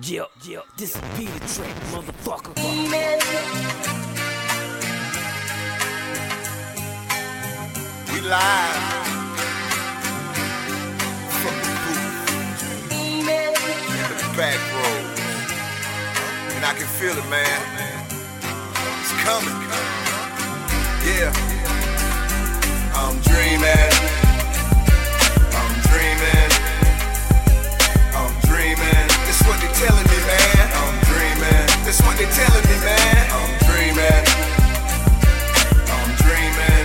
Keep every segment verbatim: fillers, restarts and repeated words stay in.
Yeah, yeah, this be the track, motherfucker. We live from the booth in the back road, and I can feel it, man. It's coming. Yeah, I'm dreaming. I'm dreaming. I'm dreaming. This what they telling me, man. I'm dreaming. This what they telling me, man. I'm dreaming. I'm dreaming.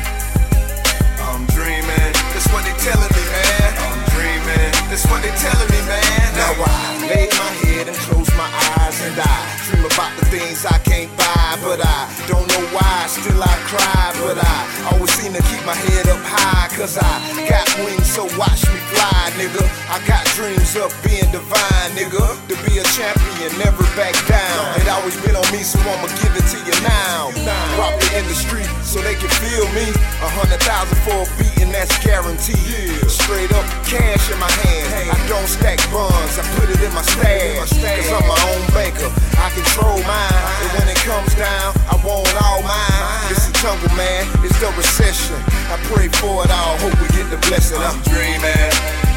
I'm dreaming. This what they telling me, man. I'm dreaming. This what they telling me, man. Now I lay my head and close my eyes and I dream about the things I can't buy, but I don't know why. Still I cry, but I always seem to keep my head up high, cause I got wings, so watch me fly, nigga. I got dreams of being divine, nigga. To be a champion, never back down. It always been on me, so I'ma give it to you now. Drop it in the street so they can feel me. A hundred thousand for a beat and that's guaranteed. Straight up cash in my hand. I don't stack buns, I put it in my stash. Cause I'm my own banker, I control mine. And when it comes down, I want all mine. It's the jungle, man, it's the recession. I pray for it all, hope we get the blessing. I'm dreaming.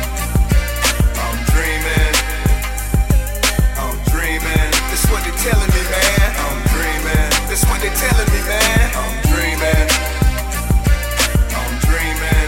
I'm dreaming. I'm dreaming. This what they telling me, man. I'm dreaming. This what they telling me, man. I'm dreaming. I'm dreaming.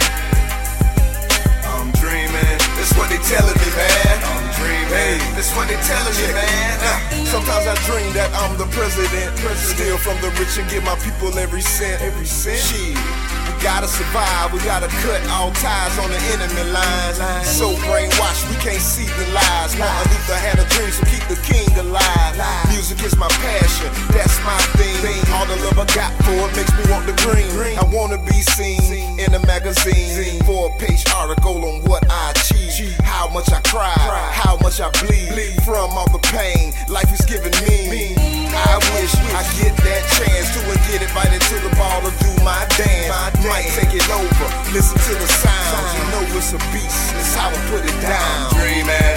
I'm dreaming. This what they telling me, man. I'm dreaming. This what they telling me, man. Uh, sometimes I dream that I'm the president. Steal from the rich and give my people every cent. Every cent. Shit. We gotta survive, we gotta cut all ties on the enemy lines. So brainwashed, we can't see the lies. Martin Luther had a dream, so keep the king alive. Music is my passion, that's my thing. All the love I got for it makes me want the green. I wanna be seen in a magazine for a page article on what I achieve. How much I cry, how much I bleed from all the pain life is giving me. I wish I get that chance to get invited to the ball to do my dance. Might take it over, listen to the sounds. You know it's a beast, that's how I put it down. I'm dreaming.